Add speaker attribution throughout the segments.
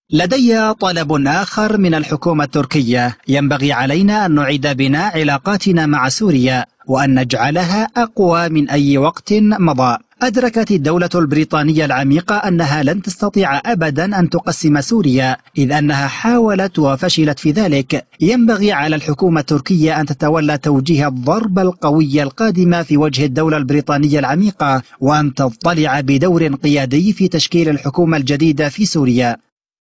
Speaker 1: لدي طلب آخر من الحكومة التركية. ينبغي علينا أن نعيد بناء علاقاتنا مع سوريا وأن نجعلها أقوى من أي وقت مضى. أدركت الدولة البريطانية العميقة أنها لن تستطيع أبدا أن تقسم سوريا، إذ أنها حاولت وفشلت في ذلك. ينبغي على الحكومة التركية أن تتولى توجيه الضربة القوية القادمة في وجه الدولة البريطانية العميقة، وأن تضطلع بدور قيادي في تشكيل الحكومة الجديدة في سوريا.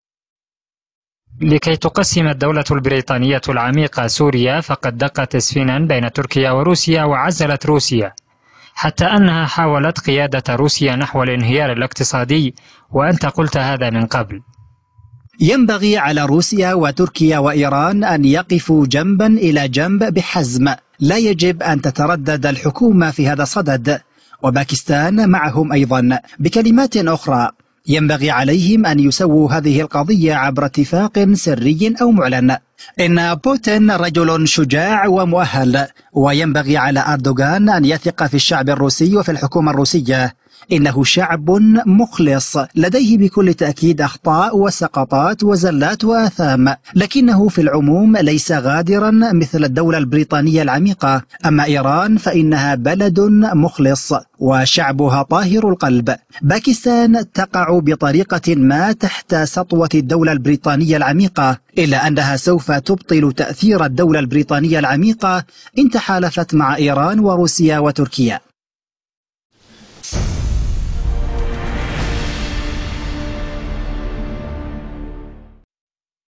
Speaker 2: لكي تقسم الدولة البريطانية العميقة سوريا، فقد دقت سفينا بين تركيا وروسيا وعزلت روسيا، حتى أنها حاولت قيادة روسيا نحو الانهيار الاقتصادي، وأنت قلت هذا من قبل.
Speaker 1: ينبغي على روسيا وتركيا وإيران أن يقفوا جنبا إلى جنب بحزم. لا يجب أن تتردد الحكومة في هذا الصدد، وباكستان معهم أيضا. بكلمات أخرى، ينبغي عليهم أن يسووا هذه القضية عبر اتفاق سري أو معلن. إن بوتين رجل شجاع ومؤهل، وينبغي على أردوغان أن يثق في الشعب الروسي وفي الحكومة الروسية. إنه شعب مخلص، لديه بكل تأكيد أخطاء وسقطات وزلات وآثام، لكنه في العموم ليس غادرا مثل الدولة البريطانية العميقة. أما إيران فإنها بلد مخلص وشعبها طاهر القلب. باكستان تقع بطريقة ما تحت سطوة الدولة البريطانية العميقة، إلا أنها سوف تبطل تأثير الدولة البريطانية العميقة إن تحالفت مع إيران وروسيا وتركيا.